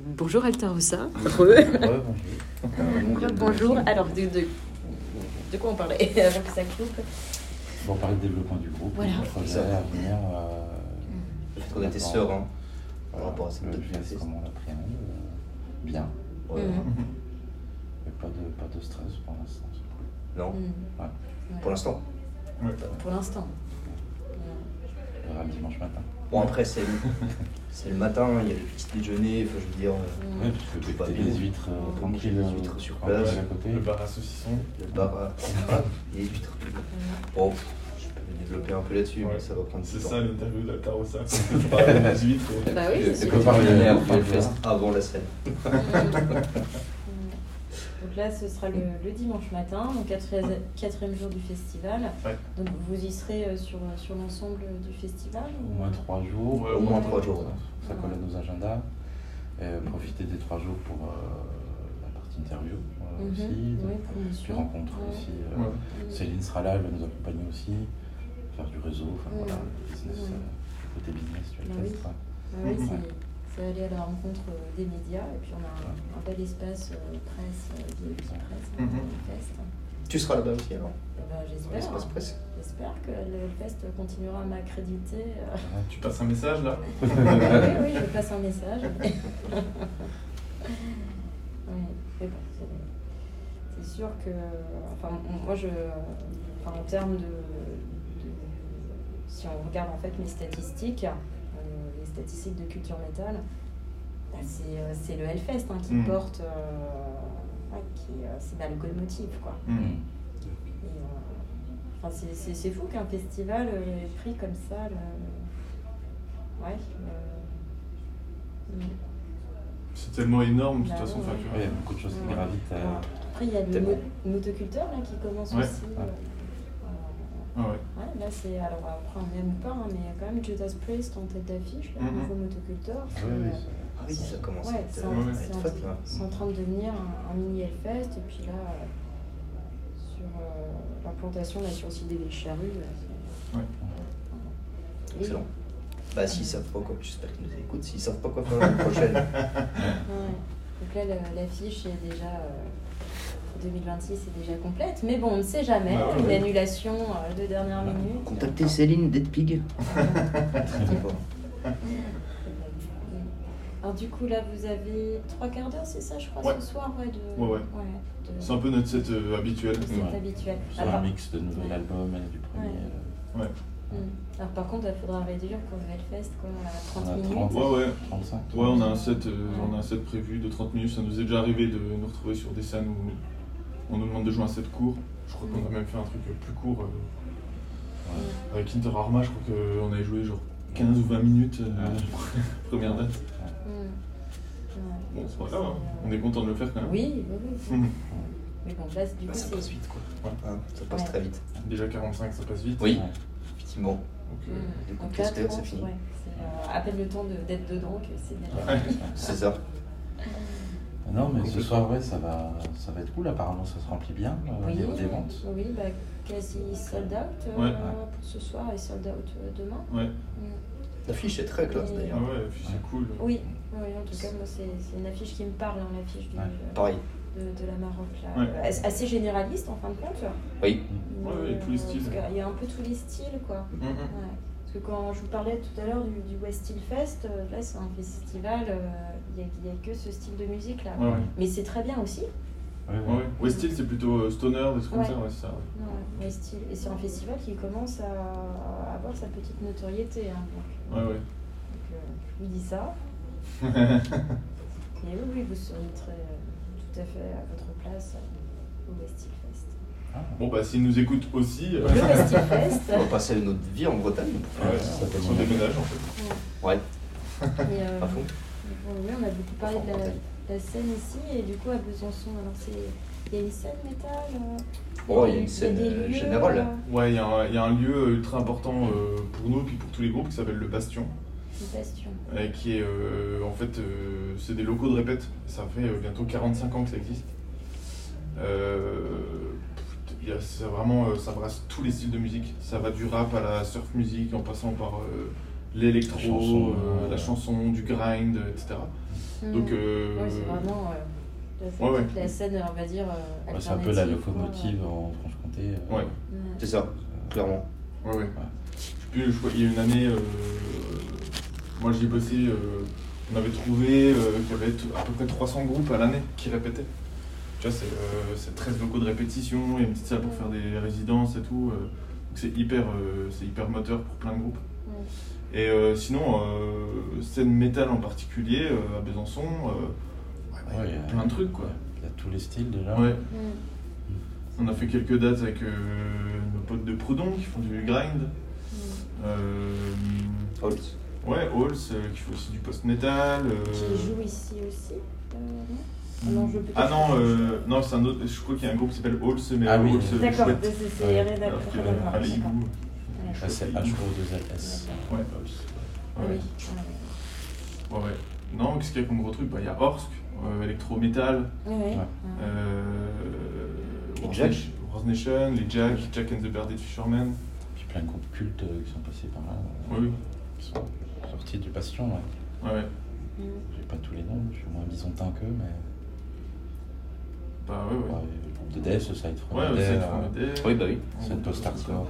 Bonjour Altarossa. Bonjour. Bonjour. Alors, de quoi on parlait avant que ça coupe? On parlait de développement du groupe, Voilà. du projet à venir. On était serein par rapport à cette le date. geste, comment on l'appréhende, bien. Ouais. Et pas de stress pour l'instant, c'est cool. Non, Ouais. pour l'instant. Pour l'instant. On verra dimanche matin. Bon, après, c'est le matin, il y a le petit déjeuner, enfin, je veux dire. Ouais, parce que pas t'es bien. des huîtres tranquilles, Les huîtres sur un peu place. à côté. Le bar à saucisson. Le bar à les huîtres. Bon, je peux me développer un peu là-dessus, mais ça va prendre C'est du temps. ça l'interview d'Altarossa. Je parlais des huîtres. Bah oui, C'est c'est comme sûr. par le sûr. nerf, le fest avant la scène. Donc là, ce sera le dimanche matin, donc quatrième jour du festival. Ouais. Donc vous y serez sur l'ensemble du festival Au moins 3 jours. Ouais, Au moins 3 jours. Ça colle à nos agendas. Profiter des 3 jours pour la partie interview aussi. Oui, Puis promotion. rencontre Ouais. aussi. Ouais. Céline sera là, elle va nous accompagner aussi. Faire du réseau, enfin voilà, business, côté business, tu Bah vois, oui. test, ouais. Ah oui, c'est aller à la rencontre des médias et puis on a un bel espace presse, VIP presse, fest. Tu seras là-bas aussi alors? Eh ben, j'espère. L'espace presse. J'espère que le fest continuera à m'accréditer. Tu passes un message là? Oui, je passe un message. Oui, mais bon, c'est sûr que, enfin, moi en termes si on regarde en fait mes statistiques, les statistiques de culture métal, bah, c'est le Hellfest qui porte, c'est ma locomotive quoi. Et, enfin, c'est fou qu'un festival ait pris comme ça C'est tellement énorme de toute Bah façon. ouais. Enfin, tu vois. Il y a beaucoup de choses qui gravitent. Après, il y a le motoculteur là, qui commence Ouais. aussi. Ah ouais. Ouais, là, c'est. Alors, après, on aime pas, mais il y a quand même Judas Priest en tête d'affiche, là, nouveau motoculteur. Oui, Ah oui, ça commence Ouais, à être c'est fat là. en train de devenir un mini Hellfest. Et puis là, sur l'implantation là, sur le site des charrues. Ouais. Excellent. Bah, s'ils savent pas quoi, j'espère qu'ils nous écoutent, s'ils savent pas quoi faire l'année prochaine. Ouais. Donc là, l'affiche est déjà. 2026 est déjà complète, mais bon, on ne sait jamais. Bah, Une ouais. annulation de dernière minute. Contactez Céline Deadpig. Alors du coup, là, vous avez 3/4 d'heure, c'est ça, je crois, Ouais. ce soir, Ouais. de C'est un peu notre set habituel. c'est habituel. Sur un mix de nouvel album et du premier. Ouais. Alors par contre, il faudra réduire pour le Hellfest, quoi, à 30 On a minutes. 30. Ouais. 35. Ouais, on a un set prévu de 30 minutes. Ça nous est déjà arrivé de nous retrouver sur des scènes où on nous demande de jouer un set court. Je crois qu'on a même fait un truc plus court. Avec Inter Arma, je crois qu'on avait joué genre 15 ou 20 minutes première date. Bon, c'est pas grave, hein. On est content de le faire quand même. Oui. Mais bon, là, du coup, Ça passe vite quoi. Ouais. Hein, ça passe très vite. Déjà 45, ça passe vite. Oui. Ouais. Effectivement. Donc, Du coup, Donc qu'est-ce là, que c'est 30, fini? ouais, c'est à peine le temps d'être dedans que c'est déjà fini. C'est ça. Non, mais ce soir, ouais, ça va être cool. Apparemment, ça se remplit bien. Il y a des ventes. Oui, bah, quasi sold out Ouais. pour ce soir et sold out demain. Ouais. L'affiche est très classe Ah d'ailleurs. ouais, puis c'est cool. Oui, en tout cas, moi, c'est une affiche qui me parle, l'affiche Pareil. de la Maroc, là. Ouais. Assez généraliste, en fin de compte. Oui. Ouais, tous les styles. Parce qu'il y a un peu tous les styles, quoi. Ouais. Parce que quand je vous parlais tout à l'heure du West Steel Fest, là, c'est un festival, il n'y a que ce style de musique, là. Ouais. Mais c'est très bien aussi. Ouais. West Steel, c'est plutôt stoner, des trucs comme ça, ouais, c'est ça. Ouais, West Steel. Et c'est un festival qui commence à avoir sa petite notoriété. Hein, donc, Ouais. donc, je vous dis ça. Et oui, vous serez tout à fait à votre place au West Steel Fest. Bon, bah, s'ils nous écoutent aussi, Le West Steel Fest. On va passer notre vie en Bretagne. ça fait son déménage en fait. Ouais. Et, À fond. oui, on a beaucoup parlé de la scène ici, et du coup à Besançon, alors il y a une scène métal. Oh, il y a une scène des lieux, générale. Ouais, il y a un lieu ultra important pour nous et puis pour tous les groupes qui s'appelle le Bastion. Le Bastion. Qui est en fait, c'est des locaux de répète. Ça fait bientôt 45 ans que ça existe. Ça brasse tous les styles de musique. Ça va du rap à la surf music en passant par l'électro, la chanson, du grind, etc. Donc, Oui, c'est vraiment la scène, on va dire, alternative. C'est un peu la locomotive en Franche-Comté. Ouais, c'est ça, clairement. Ouais. Je crois qu'il y a une année, moi j'y ai bossé, on avait trouvé qu'il y avait à peu près 300 groupes à l'année qui répétaient. Tu vois, c'est 13 locaux de répétition, il y a une petite salle pour faire des résidences et tout. Donc c'est hyper moteur pour plein de groupes. Et sinon, scène métal en particulier, à Besançon, il y a plein de trucs quoi. Il y a tous les styles déjà. Ouais. On a fait quelques dates avec nos potes de Proudhon qui font du grind. Holz. Ouais, Holz qui fait aussi du post-metal. Qui joue ici aussi non, c'est un autre. Je crois qu'il y a un groupe qui s'appelle Holz, mais Holz. D'accord, c'est Allez, c'est H-O-2-L-S. Ouais. Non, qu'est-ce qu'il y a comme gros truc ? Il y a Orsk, électro-metal. Rose Nation, les Jack and the Bearded Fishermen. Puis plein de groupes cultes qui sont passés par là. Qui sont sortis du Bastion. Ouais. J'ai pas tous les noms, je suis moins bisontin qu'eux, mais. Bah le groupe de Death, Side from Death. Oui, bah oui. C'est une post-hardcore.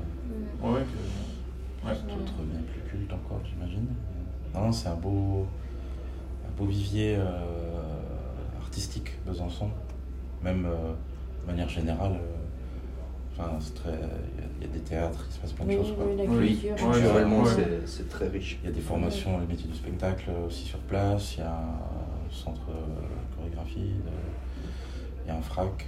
D'autres bien plus cultes encore, j'imagine. Non, c'est un beau vivier artistique, Besançon. Même de manière générale, c'est très. Il y a des théâtres, il se passe plein de choses. Culturellement, c'est très riche. Il y a des formations, les métiers du spectacle aussi sur place. Il y a un centre chorégraphie, il y a un frac.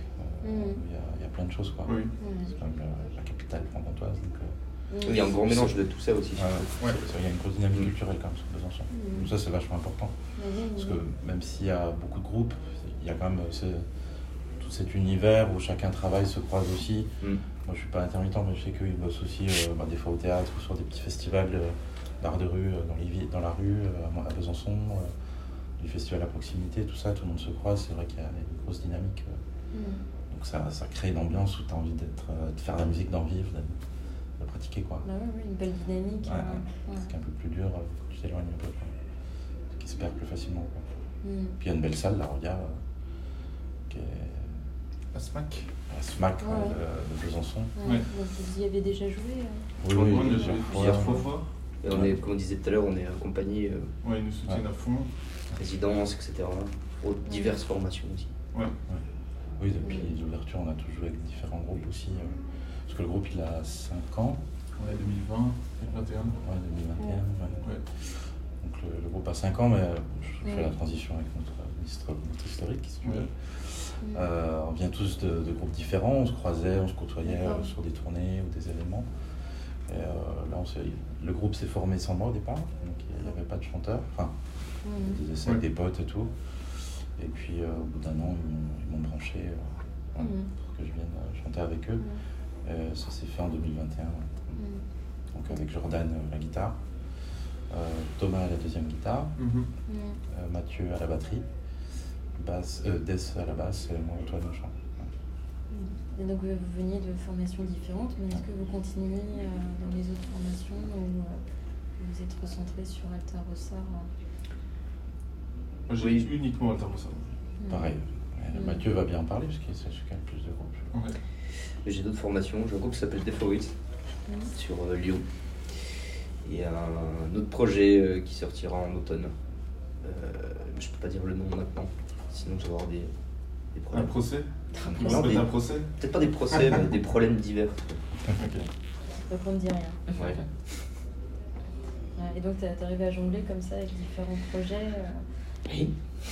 Il y a plein de choses, quoi. C'est quand même la capitale franc-comtoise. Il y a un gros mélange de tout ça aussi. Il y a une grosse dynamique culturelle quand même sur Besançon. Donc ça, c'est vachement important. Parce que même s'il y a beaucoup de groupes, il y a quand même tout cet univers où chacun travaille, se croise aussi. Moi, je suis pas intermittent, mais je sais qu'ils bossent aussi des fois au théâtre ou sur des petits festivals d'art de rue dans la rue, à Besançon, du festival à proximité, tout ça, tout le monde se croise. C'est vrai qu'il y a une grosse dynamique. Donc ça crée une ambiance où tu as envie de faire de la musique, d'en vivre, de pratiquer, quoi. Une belle dynamique. C'est un peu plus dur, tu t'éloignes un peu, quoi. Qui se perd plus facilement, quoi. Puis il y a une belle salle, la Roya, qui est la SMAC. La SMAC de Besançon. Vous y avez déjà joué Oui, on a joué plusieurs fois. Et on est, comme on disait tout à l'heure, on est accompagné. Ils nous soutiennent à fond. Résidence, etc. Pour diverses formations aussi. Oui, depuis l'ouverture, on a tous joué avec différents groupes aussi. Parce que le groupe, il a 5 ans. 2020, 2021. 2021. Donc le groupe a 5 ans, mais je fais la transition avec notre historique, si tu veux. On vient tous de groupes différents, on se croisait, on se côtoyait sur des tournées ou des événements. Et là, le groupe s'est formé sans moi au départ, donc il n'y avait pas de chanteur. Enfin, des essais avec des potes et tout. Et puis au bout d'un an, ils m'ont branché pour que je vienne chanter avec eux. Ça s'est fait en 2021. Donc avec Jordan la guitare, Thomas à la deuxième guitare, Mathieu à la batterie, Death à la basse et moi Antoine au chant. Et donc vous veniez de formations différentes, mais est-ce que vous continuez dans les autres formations ou vous êtes recentré sur Alta Rossa? Moi j'ai uniquement Alta Rossa. Pareil. Mathieu va bien en parler parce qu'il c'est celui qui a le plus de groupes. J'ai d'autres formations, j'ai un groupe qui s'appelle Deforit sur Lyon. Il y a un autre projet qui sortira en automne. Je peux pas dire le nom maintenant, sinon je vais avoir des problèmes. Un procès? Un procès? Peut-être pas des procès, mais des problèmes divers. Donc on ne dit rien. Et donc t'es arrivé à jongler comme ça avec différents projets Oui.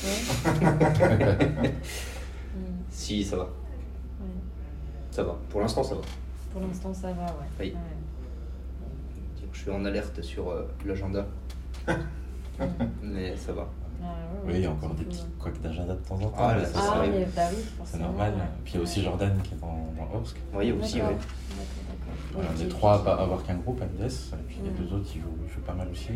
Si, ça va. Ça va. Pour l'instant, ça va. Pour l'instant, ça va, Oui. Je suis en alerte sur l'agenda. Mais ça va. Oui, il y a encore des petits couacs d'agenda de temps en temps. C'est normal. Puis il y a aussi Jordan qui est dans Orsk. Oui, il y a aussi, oui. Voilà, on est 3 à avoir qu'un groupe, MDS, et puis les 2 autres, ils jouent pas mal aussi.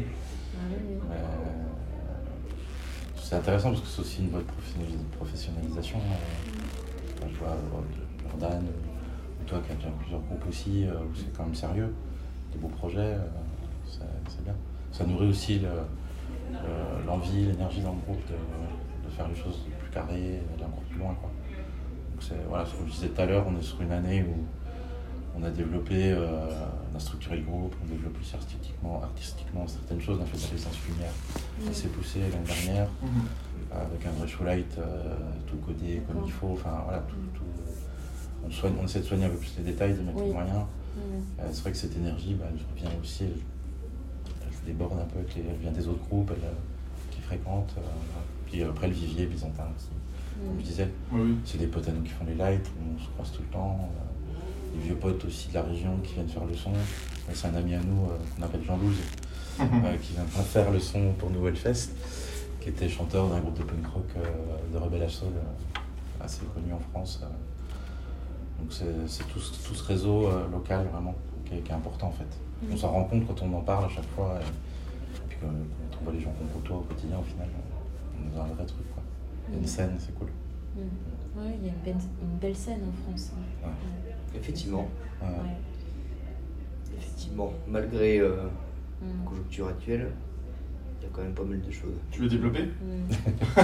C'est intéressant parce que c'est aussi une bonne professionnalisation. Je vois Jordan, ou toi qui as déjà plusieurs groupes aussi, où c'est quand même sérieux, des beaux projets, c'est bien. Ça nourrit aussi l'envie, l'énergie dans le groupe de faire les choses plus carrées, d'aller encore plus loin, quoi. Donc voilà, comme je disais tout à l'heure, on est sur une année où on a développé, on a structuré le groupe, on a développé aussi artistiquement certaines choses, on a fait des séances lumière assez poussées l'année dernière, avec un vrai showlight, tout codé comme il faut, enfin voilà, tout. On essaie de soigner un peu plus les détails, de mettre les moyens. C'est vrai que cette énergie, elle revient aussi, elle déborde un peu, elle vient des autres groupes qui fréquentent. Puis après le vivier byzantin aussi, comme je disais, c'est des potes à nous qui font les lights, on se croise tout le temps. Des vieux potes aussi de la région qui viennent faire le son. C'est un ami à nous qu'on appelle Jean-Louis, qui vient faire le son pour nous Hellfest, qui était chanteur d'un groupe de punk rock de Rebel Assault assez connu en France. Donc c'est tout ce réseau local vraiment qui est important en fait. On s'en rend compte quand on en parle à chaque fois, et puis quand on voit les gens qu'on côtoie au quotidien, au final, on est dans un vrai truc, quoi. Il y a une scène, c'est cool. Oui, il y a une belle scène en France. Hein. Effectivement. Effectivement, malgré la conjoncture actuelle, il y a quand même pas mal de choses. Tu veux développer? Ça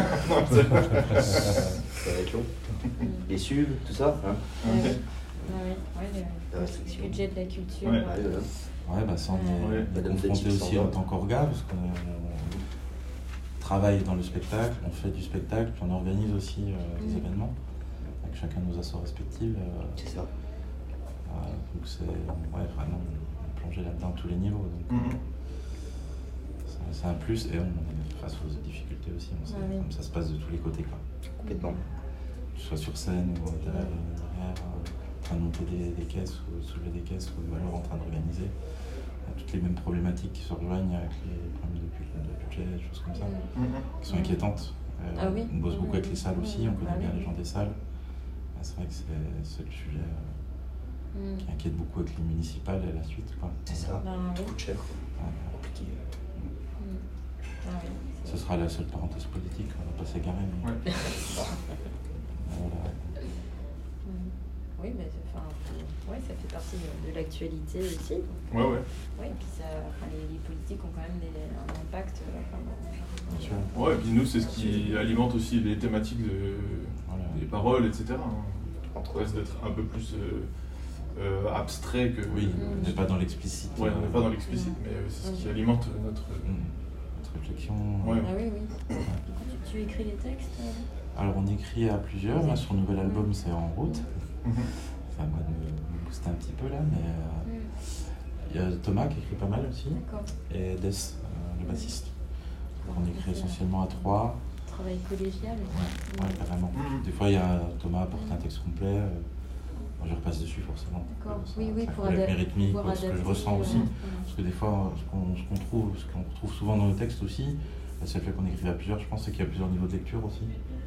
va être long. Les subs, tout ça, hein. Le budget de la culture. Ça on est confronté aussi en tant qu'orga, parce qu'on travaille dans le spectacle, on fait du spectacle, puis on organise aussi des événements avec chacun de nos assos respectifs. C'est ça. Donc c'est vraiment plonger là-dedans à tous les niveaux. Donc, c'est un plus et on est face aux difficultés aussi. On sait, comme ça se passe de tous les côtés, quoi. Complètement. Que ce soit sur scène ou derrière, en train de monter des caisses ou soulever des caisses ou alors en train d'organiser. Toutes les mêmes problématiques qui se rejoignent avec les problèmes de budget, des choses comme ça, qui sont inquiétantes. On bosse beaucoup avec les salles aussi, on connaît bien les gens des salles. C'est vrai que c'est le sujet qui inquiète beaucoup avec les municipales et la suite, quoi. C'est ça, tout coûte cher. Compliqué. Ce sera la seule parenthèse politique, on va pas s'égarer. Mais... Oui, mais ça fait partie de l'actualité aussi. Oui, et puis les politiques ont quand même un impact. Bien sûr. Et puis nous, c'est ce qui alimente aussi les thématiques des paroles, etc. On reste d'être un peu plus abstrait que... Oui, on n'est pas dans l'explicite. Oui, on n'est pas dans l'explicite, mais c'est ce qui alimente notre réflexion. Tu écris les textes Alors on écrit à plusieurs, là, sur le nouvel album c'est en route. C'est à moi de me booster un petit peu là, mais il y a Thomas qui écrit pas mal aussi, et Des, le bassiste. Donc on écrit essentiellement à 3. Travail collégial. Ouais, carrément. Des fois Thomas apporte un texte complet, moi je repasse dessus forcément. Pour avec mes rythmiques, ce que je ressens aussi. Parce que des fois, ce qu'on retrouve souvent dans nos textes aussi, c'est le fait qu'on écrive à plusieurs, je pense, c'est qu'il y a plusieurs niveaux de lecture aussi.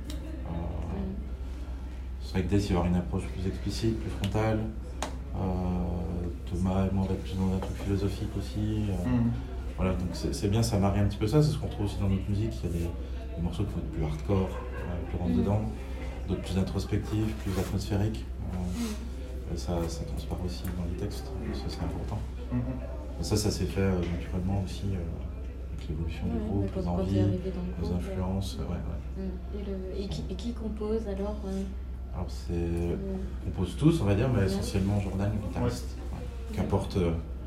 C'est vrai que Des, il va y avoir une approche plus explicite, plus frontale. Thomas et moi, on va être plus dans un truc philosophique aussi. Voilà, donc c'est bien, ça marie un petit peu ça. C'est ce qu'on trouve aussi dans notre musique. Il y a des morceaux qui vont être plus hardcore, plus rentre dedans, d'autres plus introspectifs, plus atmosphériques. Ça transparaît aussi dans les textes, ça c'est important. Ça s'est fait naturellement aussi avec l'évolution du groupe, les envies, les influences. Et qui compose alors Alors on compose tous, on va dire, mais essentiellement Jordan, le guitariste, qui apporte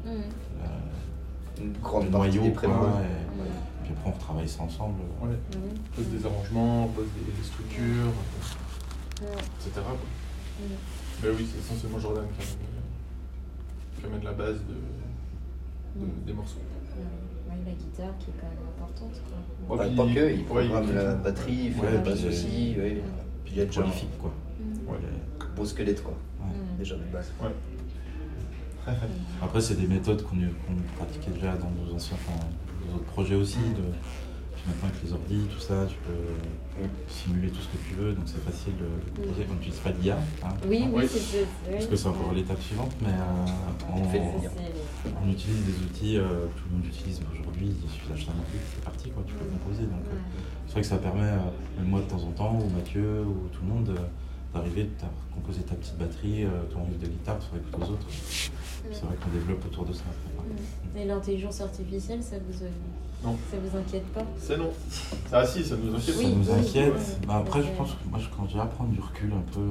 une grande le partie noyau, des prénoms. Puis après on retravaille ça ensemble. On pose des arrangements, on pose des structures, etc. Mais oui, c'est essentiellement Jordan qui amène la base des morceaux. La guitare qui est quand même importante. Pas que, il programme la batterie, il fait la basse aussi. Puis il y a déjà un beau squelette, quoi. Déjà de base. Après, c'est des méthodes qu'on pratiquait déjà dans nos autres projets aussi. Maintenant avec les ordi, tout ça, tu peux simuler tout ce que tu veux, donc c'est facile de composer quand tu feras l'IA. Parce que c'est encore l'étape suivante, mais on utilise des outils, tout le monde utilise aujourd'hui, il suffit d'acheter un outil, c'est parti, tu peux composer. Donc c'est vrai que ça permet, même moi de temps en temps, ou Mathieu, ou tout le monde, d'arriver, de composer ta petite batterie, ton riff de guitare, tu écoutes aux autres. C'est vrai qu'on développe autour de ça. Et l'intelligence artificielle, ça vous inquiète pas? C'est non. Ah si, ça nous inquiète. Ça nous inquiète. Bah, après, je pense que moi, quand je vais prendre du recul un peu,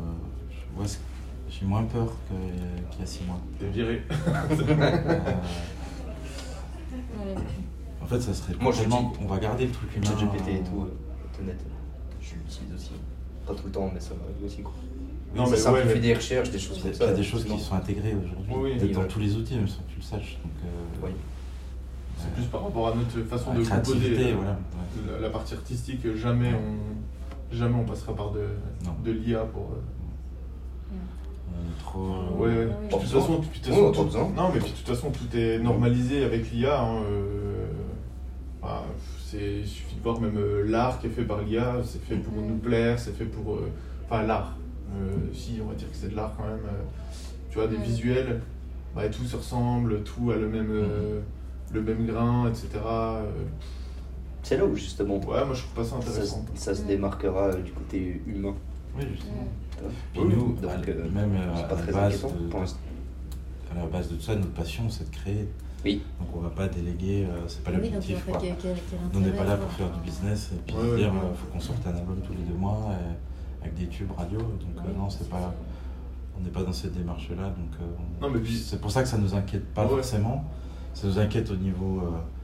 j'ai moins peur qu'il y a 6 mois. T'es viré. En fait, ça serait moi, tellement... On va garder le truc humain. ChatGPT et tout, honnête. Je l'utilise aussi. Pas tout le temps, mais ça m'arrive aussi, quoi. Non, ça simplifie des recherches, des choses comme ça. Il y a des choses qui sont intégrées aujourd'hui, dans tous les outils, même sans que tu le saches. Donc, oui. C'est plus par rapport à notre façon de composer. Voilà. La partie artistique, jamais on passera par de l'IA pour... trop... Ouais. De toute façon, non, mais de toute façon, tout est normalisé avec l'IA. Hein, il suffit de voir même l'art qui est fait par l'IA, c'est fait pour nous plaire, c'est fait pour... Enfin, l'art. Si, on va dire que c'est de l'art quand même. Tu vois, des visuels, tout se ressemble, tout a le même grain, etc. C'est là où justement... Ouais, moi je trouve pas ça intéressant. Ça se démarquera du côté humain. Oui, justement. Puis nous, donc, même à la base de tout ça, notre passion, c'est de créer. Oui. Donc on va pas déléguer, c'est pas l'objectif. On n'est pas là pour faire du business et puis dire faut qu'on sorte un album tous les 2 mois avec des tubes radio. Donc non, c'est pas, on n'est pas dans cette démarche-là. Donc c'est pour ça que ça nous inquiète pas forcément. Ça nous inquiète au niveau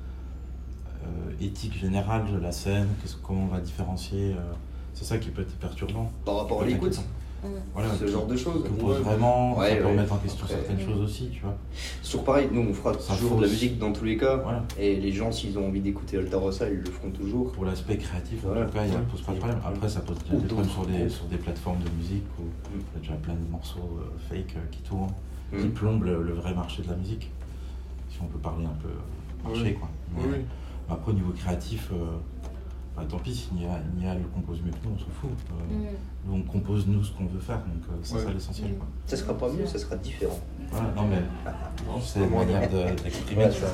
éthique générale de la scène, comment on va différencier. C'est ça qui peut être perturbant. Par rapport à l'écoute. Voilà, ce genre de choses. On pose vraiment, ça peut remettre en question certaines choses aussi, tu vois. C'est toujours pareil, nous on fera toujours de la musique dans tous les cas, et les gens s'ils ont envie d'écouter Altarossa, ils le feront toujours. Pour l'aspect créatif, en tout cas, il ne pose pas de problème. Après, ça pose des problèmes sur des plateformes de musique où il y a déjà plein de morceaux fake qui tournent, qui plombent le vrai marché de la musique, si on peut parler un peu marché, quoi. Mais, après, au niveau créatif, tant pis, s'il y a le compose mieux que nous, on s'en fout. Nous, on compose nous ce qu'on veut faire, donc c'est ça l'essentiel. Ça sera pas mieux, ça sera différent. Voilà, non mais c'est une manière d'exprimer ça.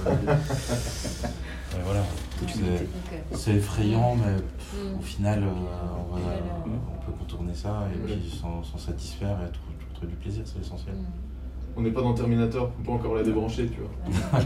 Voilà, c'est effrayant, mais au final, on peut contourner ça et puis s'en satisfaire et trouver du plaisir, c'est l'essentiel. On n'est pas dans Terminator, on peut encore la débrancher, tu vois.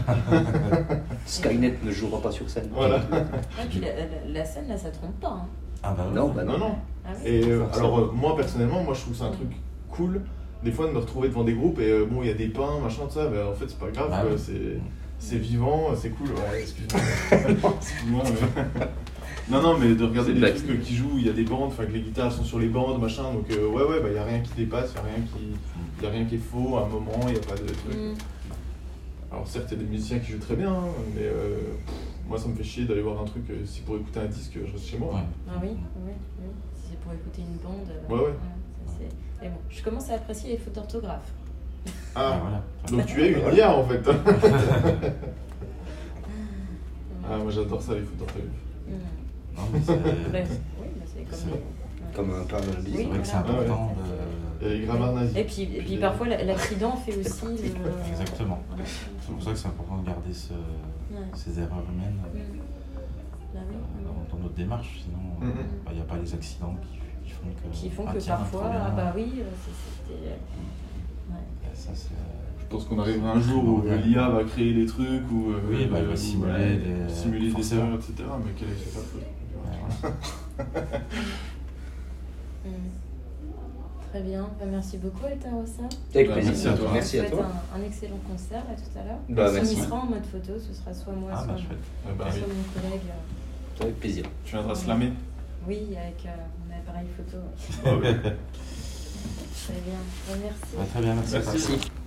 Skynet ne jouera pas sur scène. Voilà. Puis la scène, là, ça trompe pas. Hein. Ah bah non. Ah oui. Et alors, moi, personnellement, je trouve que c'est un truc cool, des fois, de me retrouver devant des groupes et il y a des pains, machin, tout ça, en fait, c'est pas grave, c'est vivant, c'est cool. Ouais, excuse-moi. Non, mais de regarder des trucs qui jouent, il y a des bandes, que les guitares sont sur les bandes, machin, donc il y a rien qui dépasse, il y a rien qui est faux à un moment, il n'y a pas de truc. Alors certes, il y a des musiciens qui jouent très bien, mais moi ça me fait chier d'aller voir un truc, si pour écouter un disque, je reste chez moi. Ah oui, si c'est pour écouter une bande. Et bon, je commence à apprécier les fautes d'orthographe. Ah, donc tu es une IA en fait. Ah, moi j'adore ça, les fautes d'orthographe. Non, mais c'est comme un pain dans le c'est vrai que c'est important. Il y a les grammaires nazis. Et puis parfois l'accident fait aussi. Exactement. C'est pour ça que c'est important de garder ces erreurs humaines dans notre démarche, sinon il n'y a pas les accidents qui font que parfois, Je pense qu'on arrivera un jour où l'IA va créer des trucs, où elle va simuler des erreurs, etc. Mais quelle est cette faute? Très bien, merci beaucoup Altarossa. Avec plaisir, merci à toi. Un excellent concert là tout à l'heure. Merci. On y sera en mode photo, ce sera soit moi, soit mon collègue. Avec plaisir. Tu viendras slammer? Oui, avec mon appareil photo. Très bien, merci. Très bien, merci.